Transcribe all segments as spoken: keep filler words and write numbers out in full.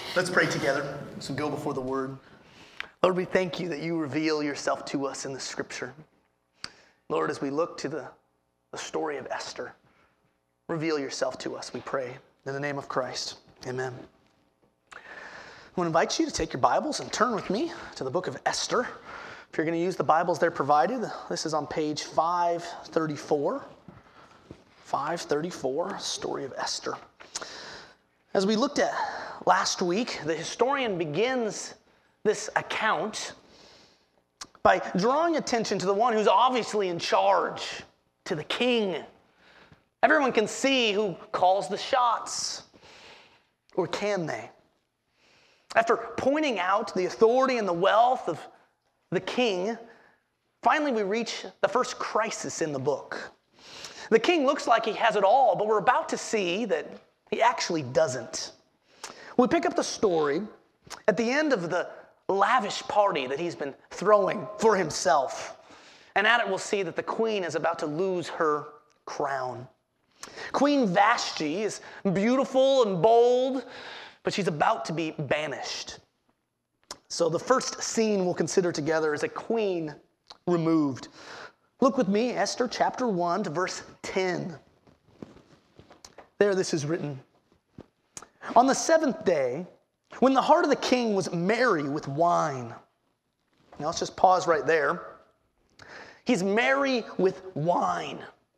Let's pray together as we go before the Word. Lord, we thank you that you reveal yourself to us in the Scripture. Lord, as we look to the, the story of Esther, reveal yourself to us, we pray. In the name of Christ, amen. I want to invite you to take your Bibles and turn with me to the book of Esther. If you're going to use the Bibles there provided, this is on page five thirty-four. five thirty-four, story of Esther. As we looked at last week, the historian begins this account by drawing attention to the one who's obviously in charge, to the king. Everyone can see who calls the shots, or can they? After pointing out the authority and the wealth of the king, finally we reach the first crisis in the book. The king looks like he has it all, but we're about to see that he actually doesn't. We pick up the story at the end of the lavish party that he's been throwing for himself. And at it we'll see that the queen is about to lose her crown. Queen Vashti is beautiful and bold, but she's about to be banished. So the first scene we'll consider together is a queen removed. Look with me, Esther chapter one to verse ten. There this is written. On the seventh day, when the heart of the king was merry with wine. Now let's just pause right there. He's merry with wine.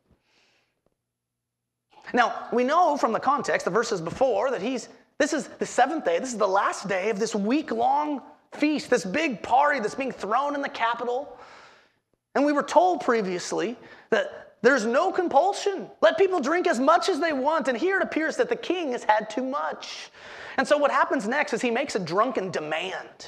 Now, we know from the context, the verses before, that he's this is the seventh day, this is the last day of this week-long feast, this big party that's being thrown in the capital. And we were told previously that there's no compulsion. Let people drink as much as they want. And here it appears that the king has had too much. And so what happens next is he makes a drunken demand.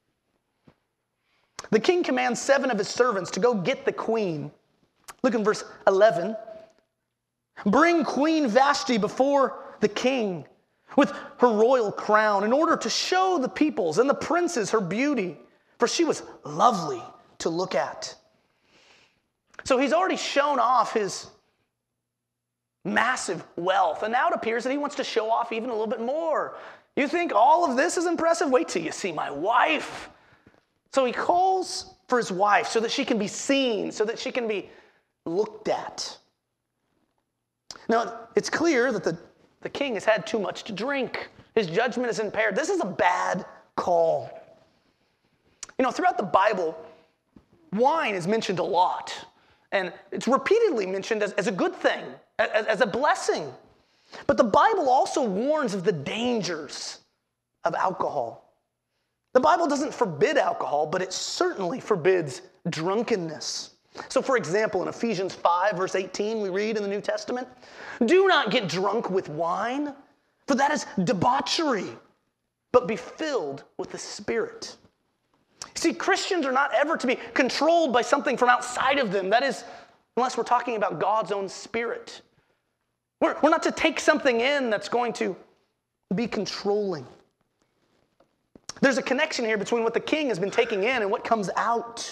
The king commands seven of his servants to go get the queen. Look in verse eleven. Bring Queen Vashti before the king with her royal crown in order to show the peoples and the princes her beauty, for she was lovely to look at. So he's already shown off his massive wealth, and now it appears that he wants to show off even a little bit more. You think all of this is impressive? Wait till you see my wife. So he calls for his wife so that she can be seen, so that she can be looked at. Now, it's clear that the, the king has had too much to drink. His judgment is impaired. This is a bad call. You know, throughout the Bible, wine is mentioned a lot. And it's repeatedly mentioned as, as a good thing, as, as a blessing. But the Bible also warns of the dangers of alcohol. The Bible doesn't forbid alcohol, but it certainly forbids drunkenness. So for example, in Ephesians five, verse eighteen, we read in the New Testament, do not get drunk with wine, for that is debauchery, but be filled with the Spirit. See, Christians are not ever to be controlled by something from outside of them. That is, unless we're talking about God's own Spirit. We're, we're not to take something in that's going to be controlling. There's a connection here between what the king has been taking in and what comes out.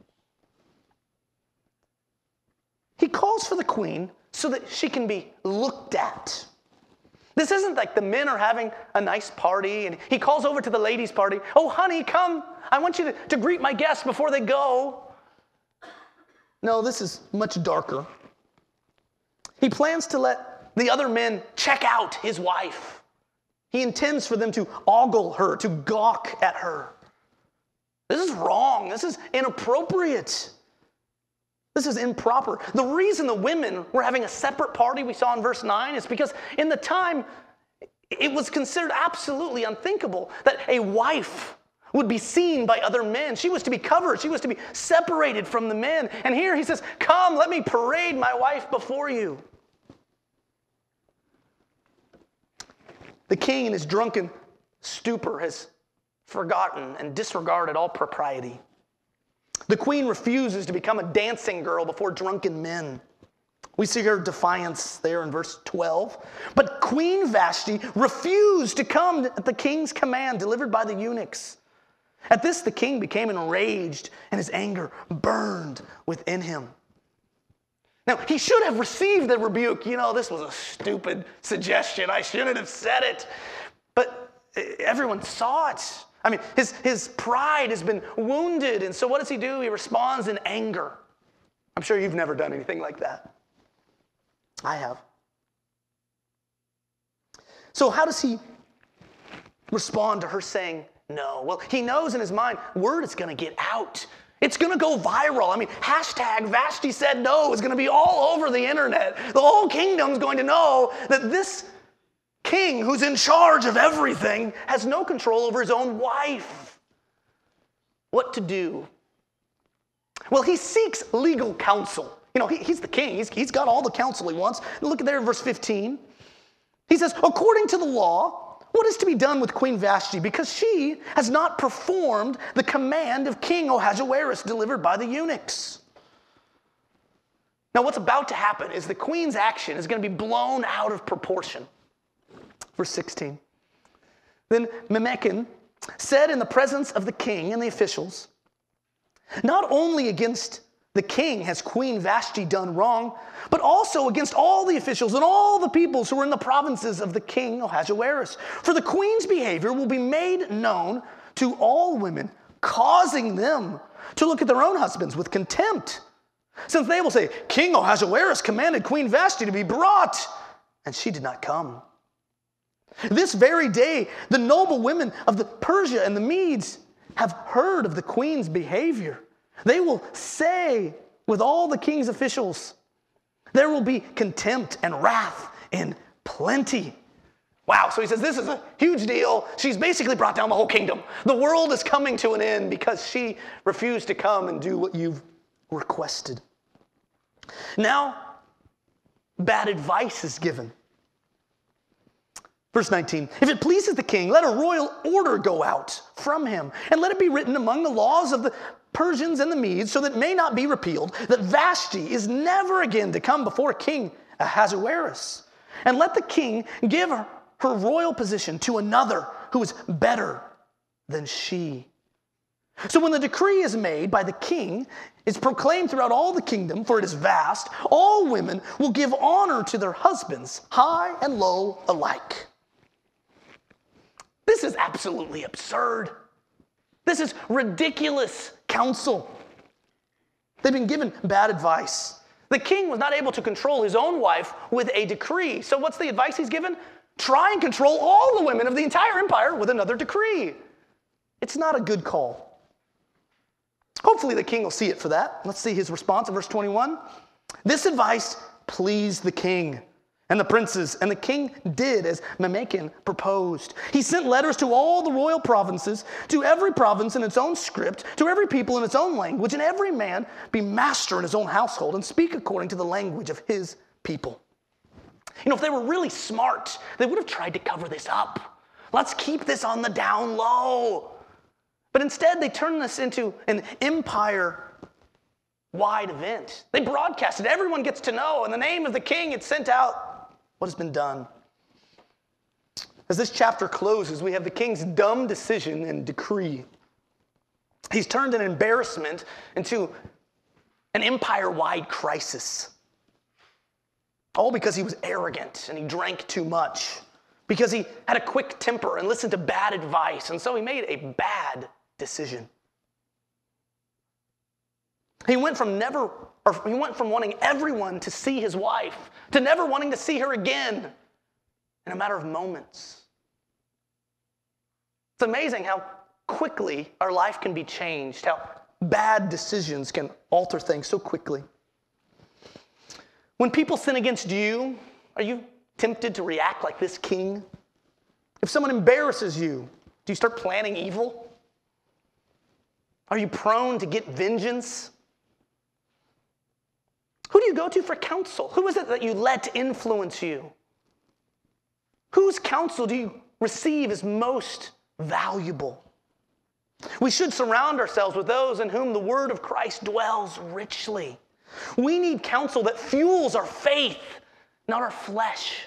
He calls for the queen so that she can be looked at. This isn't like the men are having a nice party and he calls over to the ladies' party. Oh, honey, come. I want you to, to greet my guests before they go. No, this is much darker. He plans to let the other men check out his wife. He intends for them to ogle her, to gawk at her. This is wrong. This is inappropriate. This is improper. The reason the women were having a separate party, we saw in verse nine, is because in the time, it was considered absolutely unthinkable that a wife would be seen by other men. She was to be covered. She was to be separated from the men. And here he says, come, let me parade my wife before you. The king in his drunken stupor has forgotten and disregarded all propriety. The queen refuses to become a dancing girl before drunken men. We see her defiance there in verse twelve. But Queen Vashti refused to come at the king's command delivered by the eunuchs. At this, the king became enraged, and his anger burned within him. Now, he should have received the rebuke. You know, this was a stupid suggestion. I shouldn't have said it. But everyone saw it. I mean, his, his pride has been wounded. And so what does he do? He responds in anger. I'm sure you've never done anything like that. I have. So how does he respond to her saying no? Well, he knows in his mind, word is going to get out. It's going to go viral. I mean, hashtag Vashti said no is going to be all over the internet. The whole kingdom's going to know that this king who's in charge of everything has no control over his own wife. What to do? Well, he seeks legal counsel. You know, he, he's the king. He's, he's got all the counsel he wants. Look at there in verse fifteen. He says, according to the law, what is to be done with Queen Vashti? Because she has not performed the command of King Ahasuerus delivered by the eunuchs. Now, what's about to happen is the queen's action is going to be blown out of proportion. Verse sixteen. Then Memucan said in the presence of the king and the officials, not only against the king has Queen Vashti done wrong, but also against all the officials and all the peoples who are in the provinces of the king Ahasuerus. For the queen's behavior will be made known to all women, causing them to look at their own husbands with contempt, since they will say, King Ahasuerus commanded Queen Vashti to be brought, and she did not come. This very day, the noble women of the Persia and the Medes have heard of the queen's behavior. They will say with all the king's officials, there will be contempt and wrath in plenty. Wow, so he says this is a huge deal. She's basically brought down the whole kingdom. The world is coming to an end because she refused to come and do what you've requested. Now, bad advice is given. Verse nineteen, if it pleases the king, let a royal order go out from him, and let it be written among the laws of the Persians and the Medes, so that it may not be repealed, that Vashti is never again to come before King Ahasuerus. And let the king give her, her royal position to another who is better than she. So when the decree is made by the king, it's proclaimed throughout all the kingdom, for it is vast, all women will give honor to their husbands, high and low alike. This is absolutely absurd. This is ridiculous counsel. They've been given bad advice. The king was not able to control his own wife with a decree. So what's the advice he's given? Try and control all the women of the entire empire with another decree. It's not a good call. Hopefully the king will see it for that. Let's see his response in verse twenty-one. This advice pleased the king and the princes, and the king did as Memucan proposed. He sent letters to all the royal provinces, to every province in its own script, to every people in its own language, and every man be master in his own household and speak according to the language of his people. You know, if they were really smart, they would have tried to cover this up. Let's keep this on the down low. But instead, they turned this into an empire-wide event. They broadcast it. Everyone gets to know. In the name of the king, it's sent out what has been done. As this chapter closes, we have the king's dumb decision and decree. He's turned an embarrassment into an empire-wide crisis. All because he was arrogant and he drank too much. Because he had a quick temper and listened to bad advice. And so he made a bad decision. He went from never, or he went from wanting everyone to see his wife to never wanting to see her again in a matter of moments. It's amazing how quickly our life can be changed, how bad decisions can alter things so quickly. When people sin against you, are you tempted to react like this king? If someone embarrasses you, do you start planning evil? Are you prone to get vengeance? Who do you go to for counsel? Who is it that you let influence you? Whose counsel do you receive as most valuable? We should surround ourselves with those in whom the word of Christ dwells richly. We need counsel that fuels our faith, not our flesh.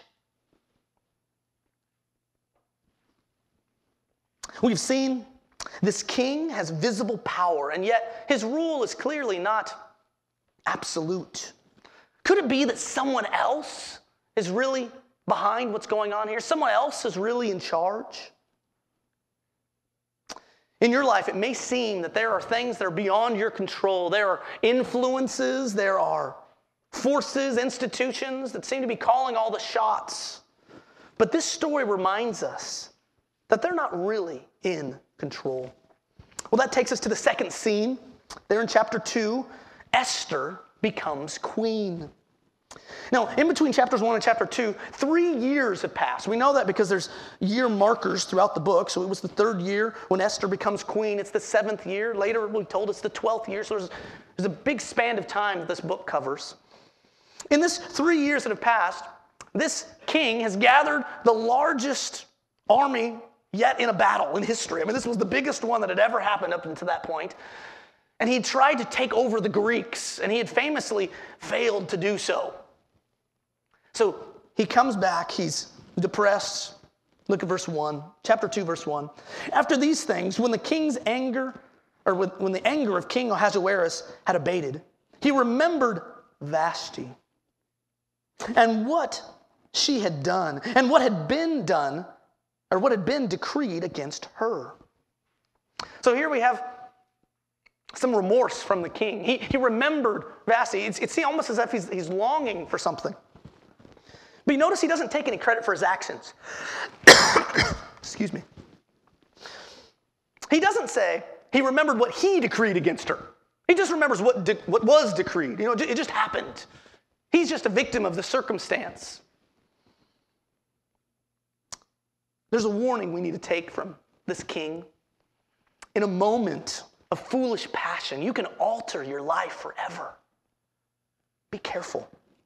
We've seen this king has visible power, and yet his rule is clearly not absolute. Could it be that someone else is really behind what's going on here? Someone else is really in charge? In your life, it may seem that there are things that are beyond your control. There are influences, there are forces, institutions that seem to be calling all the shots. But this story reminds us that they're not really in control. Well, that takes us to the second scene. There in chapter two, Esther becomes queen. Now, in between chapters one and chapter two, three years have passed. We know that because there's year markers throughout the book. So it was the third year when Esther becomes queen. It's the seventh year. Later, we told it's the twelfth year. So there's, there's a big span of time that this book covers. In this three years that have passed, this king has gathered the largest army yet in a battle in history. I mean, this was the biggest one that had ever happened up until that point. And he tried to take over the Greeks, and he had famously failed to do so. So he comes back, he's depressed. Look at verse one, chapter two, verse one. After these things, when the king's anger, or when the anger of King Ahasuerus had abated, he remembered Vashti and what she had done, and what had been done, or what had been decreed against her. So here we have some remorse from the king. He, he remembered Vashti. It's, it's almost as if he's, he's longing for something. But you notice he doesn't take any credit for his actions. Excuse me. He doesn't say he remembered what he decreed against her. He just remembers what, de- what was decreed. You know, it just happened. He's just a victim of the circumstance. There's a warning we need to take from this king. In a moment of foolish passion, you can alter your life forever. Be careful.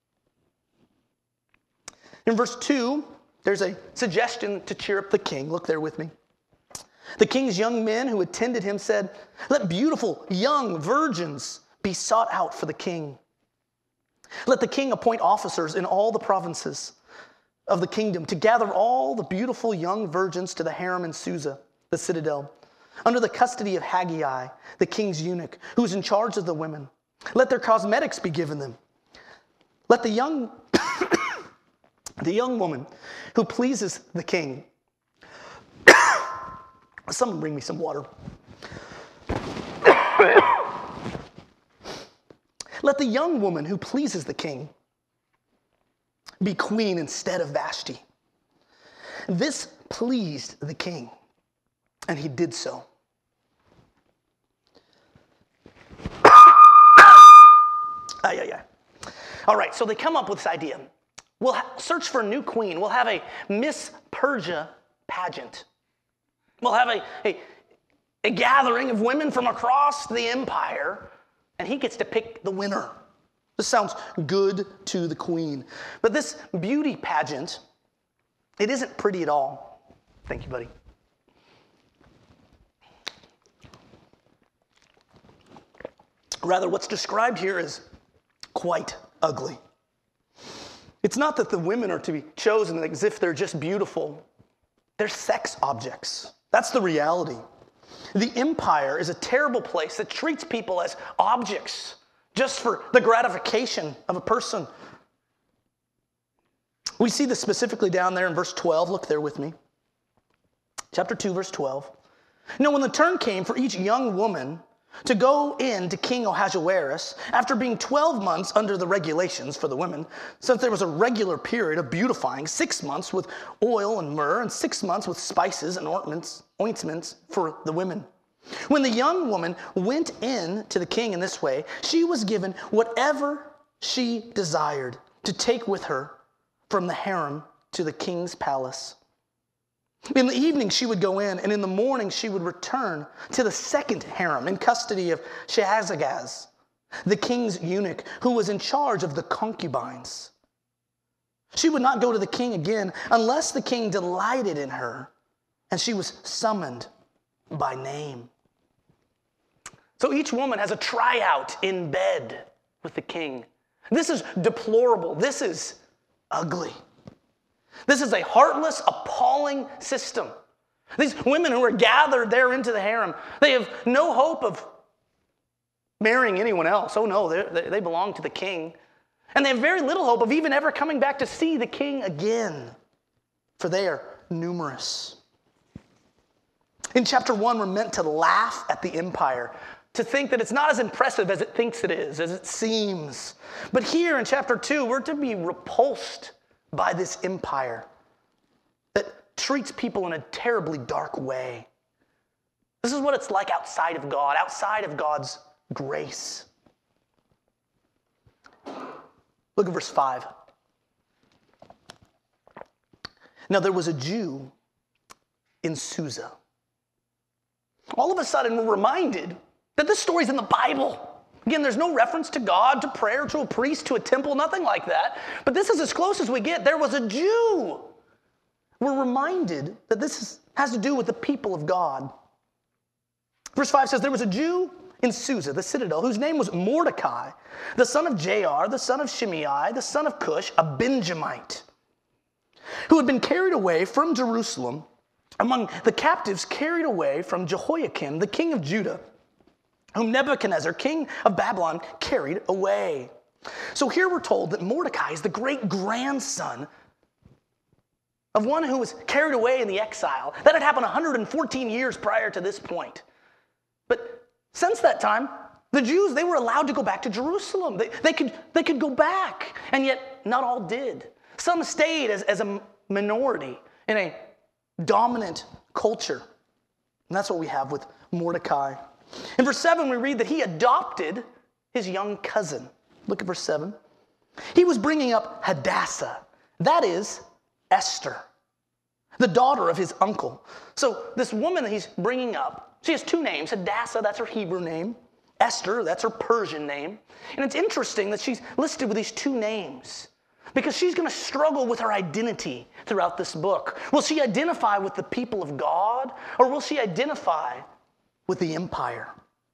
In verse two, there's a suggestion to cheer up the king. Look there with me. The king's young men who attended him said, "Let beautiful young virgins be sought out for the king. Let the king appoint officers in all the provinces of the kingdom to gather all the beautiful young virgins to the harem in Susa, the citadel, under the custody of Haggai, the king's eunuch, who is in charge of the women. Let their cosmetics be given them. Let the young, the young woman who pleases the king." Someone bring me some water. "Let the young woman who pleases the king be queen instead of Vashti." This pleased the king, and he did so. Ay, ay, ay. All right, so they come up with this idea. We'll ha- search for a new queen. We'll have a Miss Persia pageant. We'll have a, a, a gathering of women from across the empire, and he gets to pick the winner. This sounds good to the queen. But this beauty pageant, it isn't pretty at all. Thank you, buddy. Rather, what's described here is quite ugly. It's not that the women are to be chosen as if they're just beautiful. They're sex objects. That's the reality. The empire is a terrible place that treats people as objects just for the gratification of a person. We see this specifically down there in verse twelve. Look there with me. Chapter two, verse twelve. Now, when the turn came for each young woman to go in to King Ahasuerus, after being twelve months under the regulations for the women, since there was a regular period of beautifying, six months with oil and myrrh, and six months with spices and ointments, ointments for the women. When the young woman went in to the king in this way, she was given whatever she desired to take with her from the harem to the king's palace. In the evening she would go in, and in the morning she would return to the second harem in custody of Shahazagaz, the king's eunuch, who was in charge of the concubines. She would not go to the king again unless the king delighted in her, and she was summoned by name. So each woman has a tryout in bed with the king. This is deplorable. This is ugly. This is a heartless, appalling system. These women who are gathered there into the harem, they have no hope of marrying anyone else. Oh no, they they belong to the king. And they have very little hope of even ever coming back to see the king again, for they are numerous. In chapter one, we're meant to laugh at the empire, to think that it's not as impressive as it thinks it is, as it seems. But here in chapter two, we're to be repulsed by this empire that treats people in a terribly dark way. This is what it's like outside of God, outside of God's grace. Look at verse five. Now there was a Jew in Susa. All of a sudden, we're reminded that this story's in the Bible. Again, there's no reference to God, to prayer, to a priest, to a temple, nothing like that. But this is as close as we get. There was a Jew. We're reminded that this is, has to do with the people of God. Verse five says, there was a Jew in Susa, the citadel, whose name was Mordecai, the son of Jair, the son of Shimei, the son of Cush, a Benjamite, who had been carried away from Jerusalem among the captives carried away from Jehoiakim, the king of Judah, whom Nebuchadnezzar, king of Babylon, carried away. So here we're told that Mordecai is the great-grandson of one who was carried away in the exile. That had happened one hundred fourteen years prior to this point. But since that time, the Jews, they were allowed to go back to Jerusalem. They, they, could, they could go back, and yet not all did. Some stayed as, as a minority in a dominant culture. And that's what we have with Mordecai. In verse seven, we read that he adopted his young cousin. Look at verse seven. He was bringing up Hadassah, that is, Esther, the daughter of his uncle. So this woman that he's bringing up, she has two names. Hadassah, that's her Hebrew name. Esther, that's her Persian name. And it's interesting that she's listed with these two names, because she's going to struggle with her identity throughout this book. Will she identify with the people of God, or will she identify with the empire?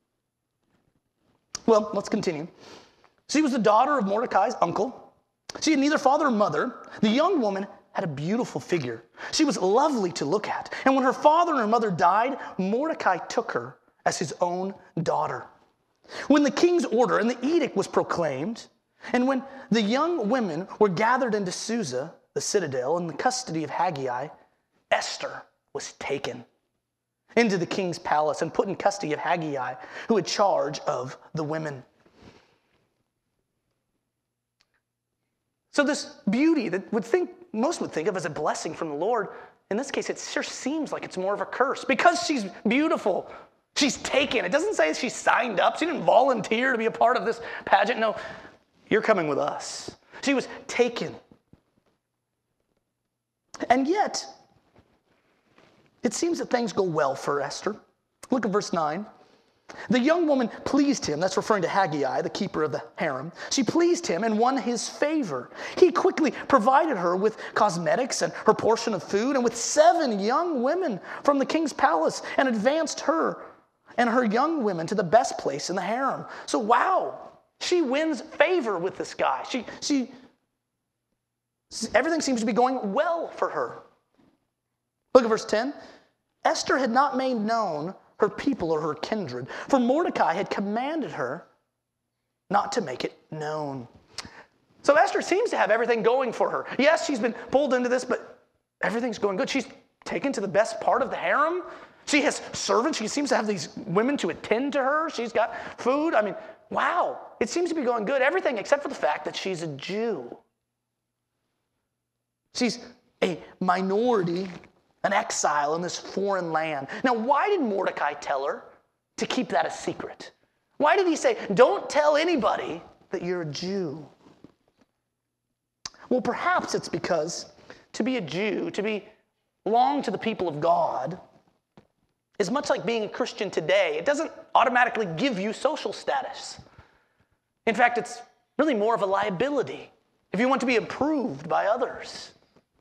Well, let's continue. She was the daughter of Mordecai's uncle. She had neither father nor mother. The young woman had a beautiful figure. She was lovely to look at. And when her father and her mother died, Mordecai took her as his own daughter. When the king's order and the edict was proclaimed, and when the young women were gathered into Susa, the citadel, in the custody of Haggai, Esther was taken into the king's palace and put in custody of Haggai, who had charge of the women. So this beauty that would think most would think of as a blessing from the Lord, in this case, it sure seems like it's more of a curse. Because she's beautiful, she's taken. It doesn't say she signed up. She didn't volunteer to be a part of this pageant. No, you're coming with us. She was taken. And yet, it seems that things go well for Esther. Look at verse nine. The young woman pleased him. That's referring to Haggai, the keeper of the harem. She pleased him and won his favor. He quickly provided her with cosmetics and her portion of food, and with seven young women from the king's palace, and advanced her and her young women to the best place in the harem. So wow, she wins favor with this guy. She, she, everything seems to be going well for her. Look at verse ten. Esther had not made known her people or her kindred, for Mordecai had commanded her not to make it known. So Esther seems to have everything going for her. Yes, she's been pulled into this, but everything's going good. She's taken to the best part of the harem. She has servants. She seems to have these women to attend to her. She's got food. I mean, wow. It seems to be going good. Everything except for the fact that she's a Jew. She's a minority, an exile in this foreign land. Now, why did Mordecai tell her to keep that a secret? Why did he say, don't tell anybody that you're a Jew? Well, perhaps it's because to be a Jew, to be belong to the people of God, is much like being a Christian today. It doesn't automatically give you social status. In fact, it's really more of a liability if you want to be approved by others.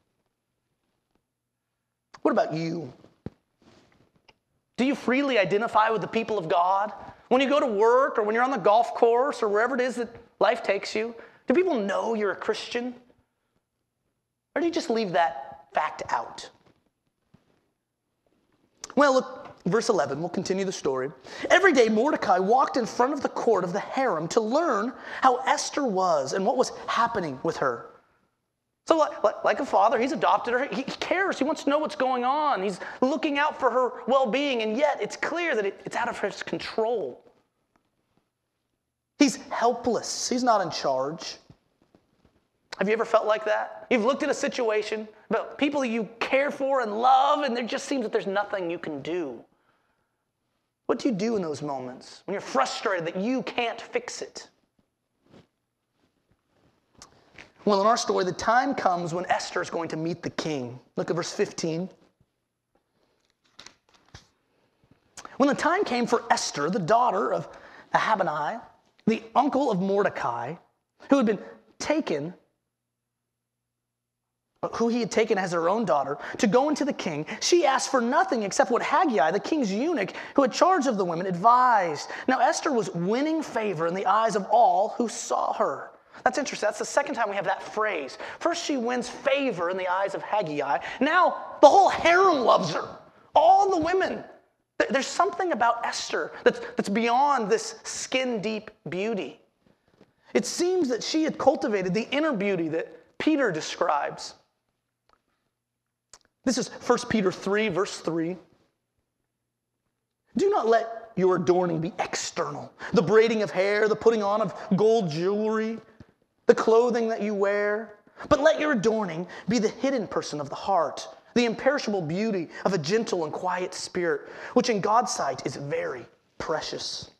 What about you? Do you freely identify with the people of God? When you go to work or when you're on the golf course or wherever it is that life takes you, do people know you're a Christian? Or do you just leave that fact out? Well, look, verse eleven, we'll continue the story. Every day Mordecai walked in front of the court of the harem to learn how Esther was and what was happening with her. So like, like, like a father, he's adopted her. He, he cares. He wants to know what's going on. He's looking out for her well-being, and yet it's clear that it, it's out of his control. He's helpless. He's not in charge. Have you ever felt like that? You've looked at a situation about people you care for and love, and there just seems that there's nothing you can do. What do you do in those moments when you're frustrated that you can't fix it? Well, in our story, the time comes when Esther is going to meet the king. Look at verse fifteen. When the time came for Esther, the daughter of Ahabani, the uncle of Mordecai, who had been taken, who he had taken as her own daughter, to go into the king, she asked for nothing except what Haggai, the king's eunuch, who had charge of the women, advised. Now Esther was winning favor in the eyes of all who saw her. That's interesting. That's the second time we have that phrase. First, she wins favor in the eyes of Haggai. Now, the whole harem loves her. All the women. There's something about Esther that's, that's beyond this skin-deep beauty. It seems that she had cultivated the inner beauty that Peter describes. This is First Peter three, verse three. Do not let your adorning be external, the braiding of hair, the putting on of gold jewelry, the clothing that you wear, but let your adorning be the hidden person of the heart, the imperishable beauty of a gentle and quiet spirit, which in God's sight is very precious.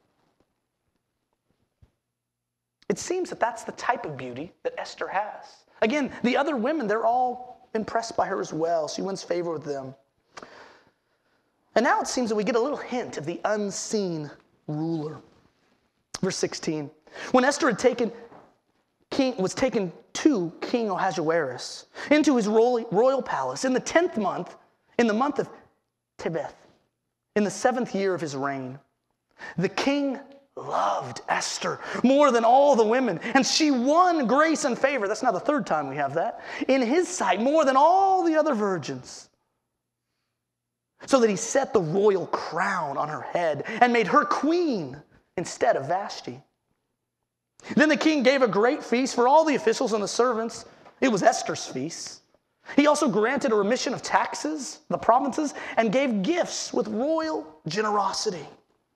It seems that that's the type of beauty that Esther has. Again, the other women, they're all impressed by her as well. She wins favor with them. And now it seems that we get a little hint of the unseen ruler. Verse sixteen. When Esther had taken King, was taken to King Ahasuerus into his royal, royal palace in the tenth month, in the month of Tebeth, in the seventh year of his reign. The king loved Esther more than all the women, and she won grace and favor. That's now the third time we have that. In his sight, more than all the other virgins. So that he set the royal crown on her head and made her queen instead of Vashti. Then the king gave a great feast for all the officials and the servants. It was Esther's feast. He also granted a remission of taxes, the provinces, and gave gifts with royal generosity.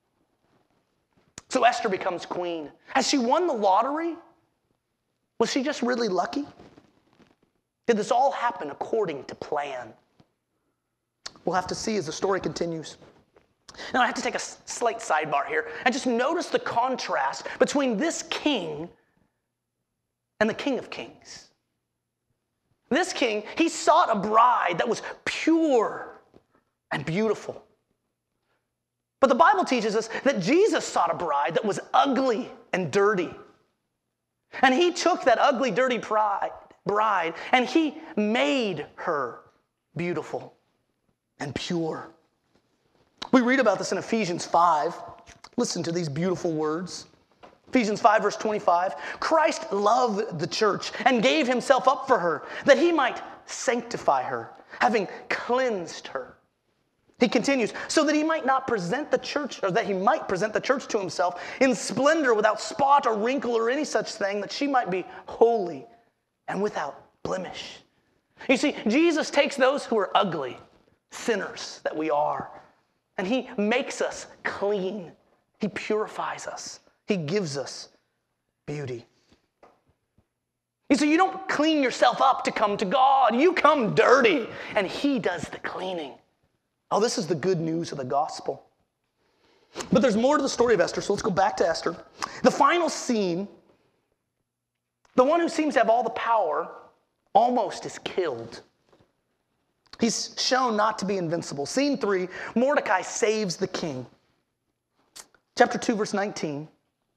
So Esther becomes queen. Has she won the lottery? Was she just really lucky? Did this all happen according to plan? We'll have to see as the story continues. Now, I have to take a slight sidebar here and just notice the contrast between this king and the King of Kings. This king, he sought a bride that was pure and beautiful. But the Bible teaches us that Jesus sought a bride that was ugly and dirty. And he took that ugly, dirty bride, bride and he made her beautiful and pure. We read about this in Ephesians five. Listen to these beautiful words. Ephesians five, verse twenty-five. Christ loved the church and gave himself up for her, that he might sanctify her, having cleansed her. He continues, so that he might not present the church, or that he might present the church to himself in splendor, without spot or wrinkle or any such thing, that she might be holy and without blemish. You see, Jesus takes those who are ugly, sinners that we are, and he makes us clean. He purifies us. He gives us beauty. You see, you don't clean yourself up to come to God. You come dirty, and he does the cleaning. Oh, this is the good news of the gospel. But there's more to the story of Esther, so let's go back to Esther. The final scene, the one who seems to have all the power almost is killed. He's shown not to be invincible. Scene three, Mordecai saves the king. Chapter two, verse nineteen.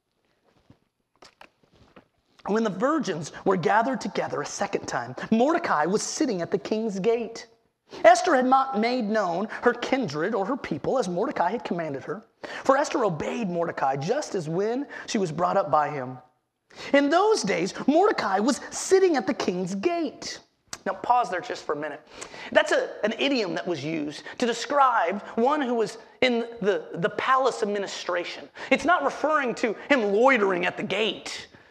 When the virgins were gathered together a second time, Mordecai was sitting at the king's gate. Esther had not made known her kindred or her people as Mordecai had commanded her. For Esther obeyed Mordecai just as when she was brought up by him. In those days, Mordecai was sitting at the king's gate. Now, pause there just for a minute. That's a, an idiom that was used to describe one who was in the, the palace administration. It's not referring to him loitering at the gate.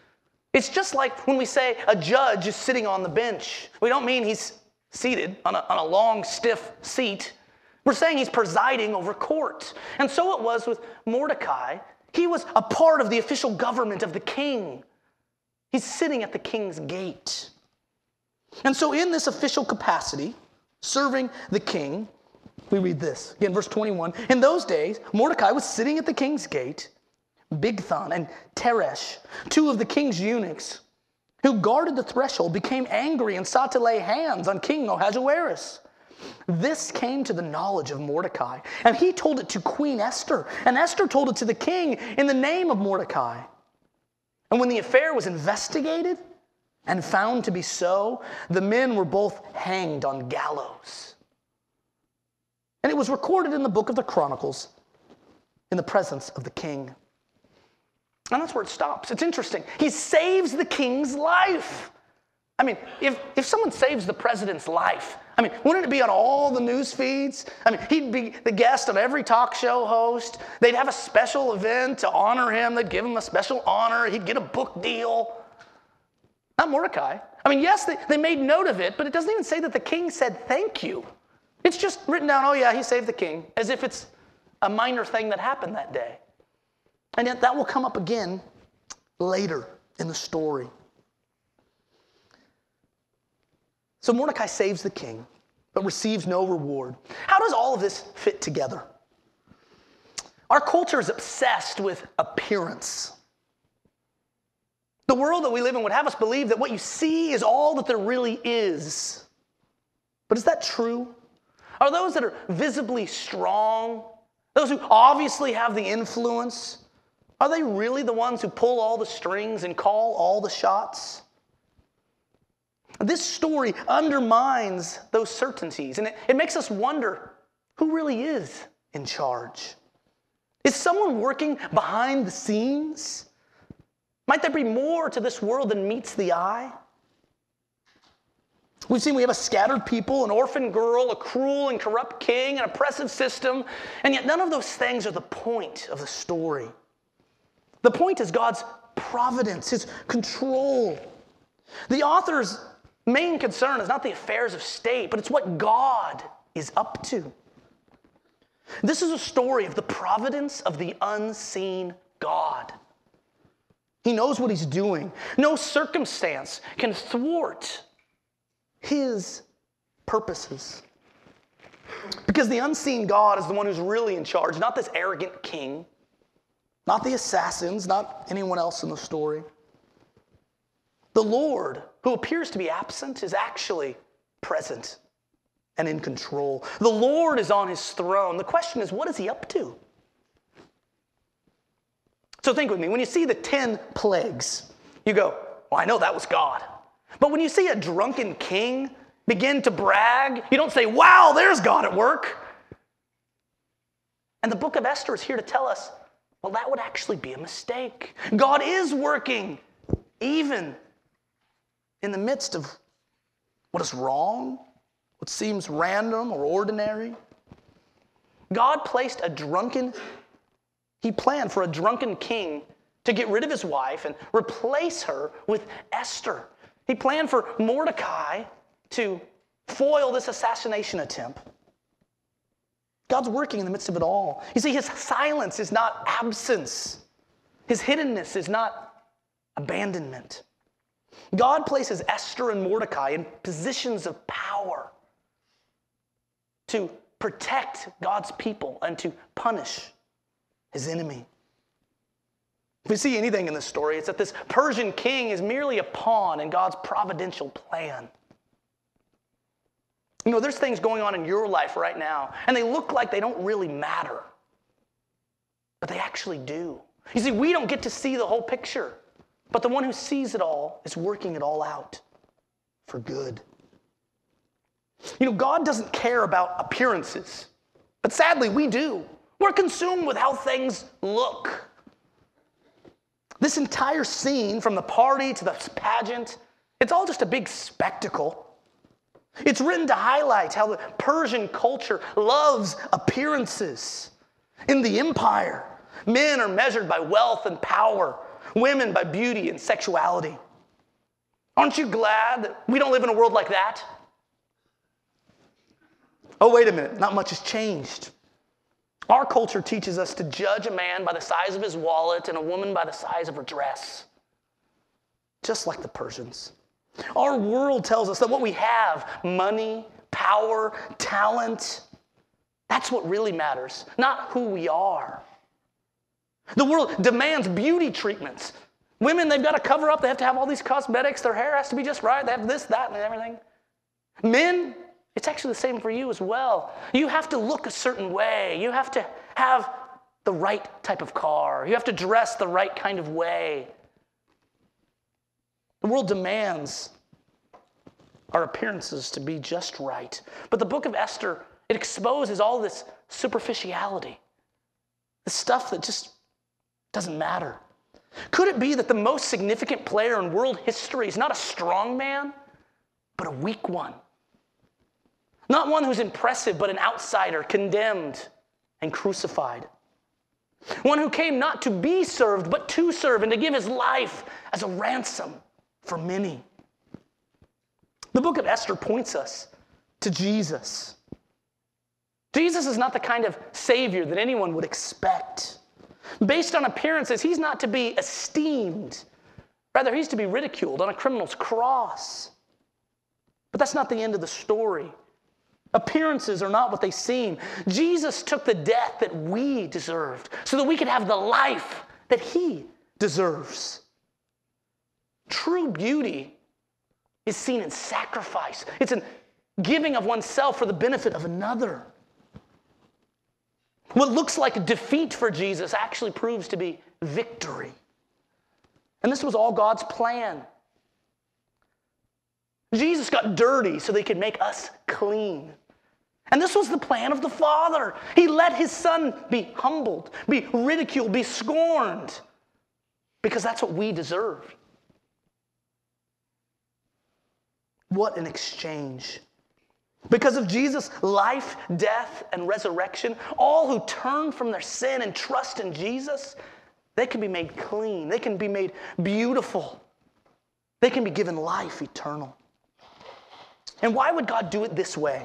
It's just like when we say a judge is sitting on the bench. We don't mean he's seated on a, on a long, stiff seat. We're saying he's presiding over court. And so it was with Mordecai. He was a part of the official government of the king. He's sitting at the king's gate. And so in this official capacity, serving the king, we read this. Again, verse twenty-one. In those days, Mordecai was sitting at the king's gate. Bigthan and Teresh, two of the king's eunuchs, who guarded the threshold, became angry and sought to lay hands on King Ahasuerus. This came to the knowledge of Mordecai, and he told it to Queen Esther, and Esther told it to the king in the name of Mordecai. And when the affair was investigated and found to be so, the men were both hanged on gallows. And it was recorded in the book of the Chronicles in the presence of the king. And that's where it stops. It's interesting. He saves the king's life. I mean, if, if someone saves the president's life, I mean, wouldn't it be on all the news feeds? I mean, he'd be the guest of every talk show host. They'd have a special event to honor him. They'd give him a special honor. He'd get a book deal. Not Mordecai. I mean, yes, they, they made note of it, but it doesn't even say that the king said thank you. It's just written down, oh yeah, he saved the king, as if it's a minor thing that happened that day. And yet that will come up again later in the story. So Mordecai saves the king, but receives no reward. How does all of this fit together? Our culture is obsessed with appearance. The world that we live in would have us believe that what you see is all that there really is. But is that true? Are those that are visibly strong, those who obviously have the influence, are they really the ones who pull all the strings and call all the shots? This story undermines those certainties, and it, it makes us wonder who really is in charge. Is someone working behind the scenes? Might there be more to this world than meets the eye? We've seen we have a scattered people, an orphan girl, a cruel and corrupt king, an oppressive system, and yet none of those things are the point of the story. The point is God's providence, his control. The author's main concern is not the affairs of state, but it's what God is up to. This is a story of the providence of the unseen God. He knows what he's doing. No circumstance can thwart his purposes. Because the unseen God is the one who's really in charge, not this arrogant king, not the assassins, not anyone else in the story. The Lord, who appears to be absent, is actually present and in control. The Lord is on his throne. The question is, what is he up to? So think with me. When you see the ten plagues, you go, well, I know that was God. But when you see a drunken king begin to brag, you don't say, wow, there's God at work. And the book of Esther is here to tell us, well, that would actually be a mistake. God is working, even in the midst of what is wrong, what seems random or ordinary. God placed a drunken, he planned for a drunken king to get rid of his wife and replace her with Esther. He planned for Mordecai to foil this assassination attempt. God's working in the midst of it all. You see, his silence is not absence. His hiddenness is not abandonment. God places Esther and Mordecai in positions of power to protect God's people and to punish his enemy. If we see anything in this story, it's that this Persian king is merely a pawn in God's providential plan. You know, there's things going on in your life right now, and they look like they don't really matter. But they actually do. You see, we don't get to see the whole picture, but the one who sees it all is working it all out for good. You know, God doesn't care about appearances, but sadly we do. We're consumed with how things look. This entire scene, from the party to the pageant, it's all just a big spectacle. It's written to highlight how the Persian culture loves appearances. In the empire, men are measured by wealth and power. women by beauty and sexuality. Aren't you glad that we don't live in a world like that? Oh, wait a minute, not much has changed. Our culture teaches us to judge a man by the size of his wallet and a woman by the size of her dress, just like the Persians. Our world tells us that what we have, money, power, talent, that's what really matters, not who we are. The world demands beauty treatments. Women, they've got to cover up. They have to have all these cosmetics. Their hair has to be just right. They have this, that, and everything. Men, it's actually the same for you as well. You have to look a certain way. You have to have the right type of car. You have to dress the right kind of way. The world demands our appearances to be just right. But the book of Esther, it exposes all this superficiality, the stuff that just doesn't matter. Could it be that the most significant player in world history is not a strong man, but a weak one? Not one who's impressive, but an outsider, condemned and crucified. One who came not to be served, but to serve and to give his life as a ransom for many. The book of Esther points us to Jesus. Jesus is not the kind of savior that anyone would expect. Based on appearances, he's not to be esteemed. Rather, he's to be ridiculed on a criminal's cross. But that's not the end of the story. Appearances are not what they seem. Jesus took the death that we deserved so that we could have the life that he deserves. True beauty is seen in sacrifice. It's in giving of oneself for the benefit of another. What looks like defeat for Jesus actually proves to be victory. And this was all God's plan. Jesus got dirty so they could make us clean. And this was the plan of the Father. He let his Son be humbled, be ridiculed, be scorned, because that's what we deserved. What an exchange. Because of Jesus' life, death, and resurrection, all who turn from their sin and trust in Jesus, they can be made clean. They can be made beautiful. They can be given life eternal. And why would God do it this way?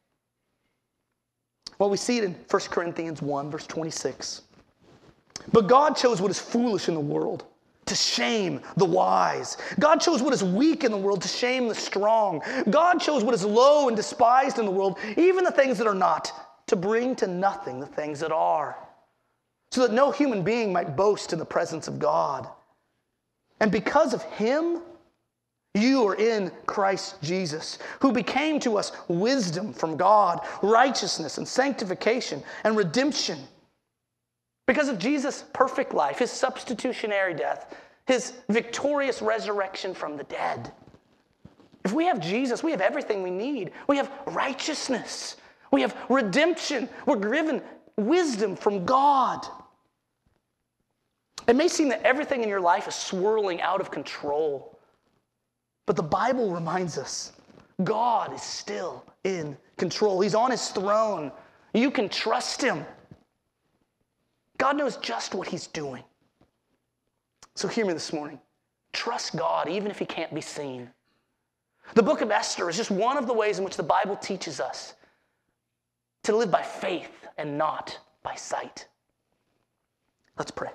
Well, we see it in First Corinthians one, verse twenty-six. But God chose what is foolish in the world to shame the wise. God chose what is weak in the world to shame the strong. God chose what is low and despised in the world, even the things that are not, to bring to nothing the things that are, so that no human being might boast in the presence of God. And because of him, you are in Christ Jesus, who became to us wisdom from God, righteousness and sanctification and redemption. Because of Jesus' perfect life, his substitutionary death, his victorious resurrection from the dead. If we have Jesus, we have everything we need. We have righteousness. We have redemption. We're given wisdom from God. It may seem that everything in your life is swirling out of control. But the Bible reminds us, God is still in control. He's on his throne. You can trust him. God knows just what he's doing. So hear me this morning. Trust God even if he can't be seen. The book of Esther is just one of the ways in which the Bible teaches us to live by faith and not by sight. Let's pray.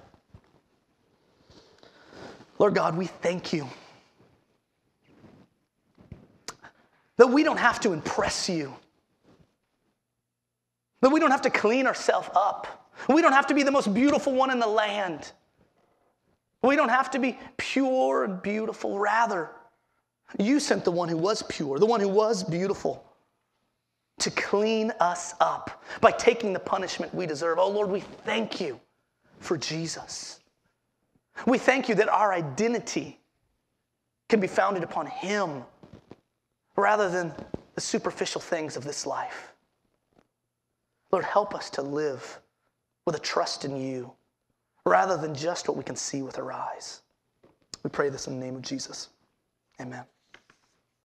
Lord God, we thank you that we don't have to impress you. That we don't have to clean ourselves up. We don't have to be the most beautiful one in the land. We don't have to be pure and beautiful. Rather, you sent the one who was pure, the one who was beautiful, to clean us up by taking the punishment we deserve. Oh Lord, we thank you for Jesus. We thank you that our identity can be founded upon him, rather than the superficial things of this life. Lord, help us to live with a trust in you, rather than just what we can see with our eyes. We pray this in the name of Jesus. Amen.